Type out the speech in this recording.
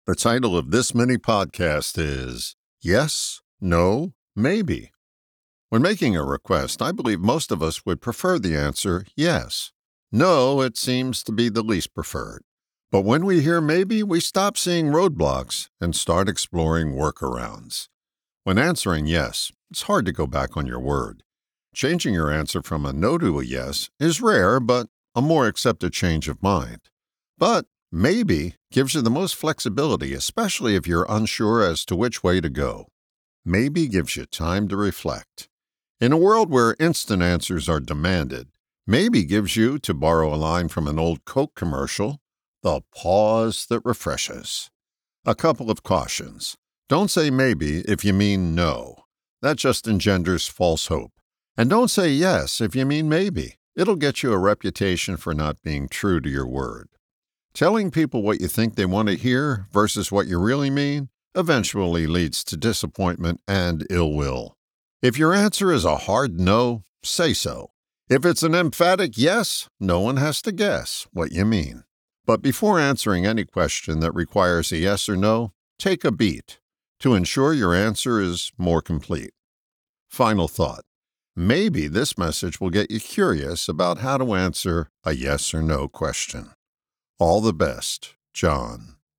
The title of this mini podcast is Yes, No, Maybe. When making a request, I believe most of us would prefer the answer yes. No, it seems to be the least preferred. But when we hear maybe, we stop seeing roadblocks and start exploring workarounds. When answering yes, it's hard to go back on your word. Changing your answer from a no to a yes is rare, but a more accepted change of mind. But maybe gives you the most flexibility, especially if you're unsure as to which way to go. Maybe gives you time to reflect. In a world where instant answers are demanded, maybe gives you, to borrow a line from an old Coke commercial, the pause that refreshes. A couple of cautions. Don't say maybe if you mean no. That just engenders false hope. And don't say yes if you mean maybe. It'll get you a reputation for not being true to your word. Telling people what you think they want to hear versus what you really mean eventually leads to disappointment and ill will. If your answer is a hard no, say so. If it's an emphatic yes, no one has to guess what you mean. But before answering any question that requires a yes or no, take a beat to ensure your answer is more complete. Final thought. Maybe this message will get you curious about how to answer a yes or no question. All the best, John.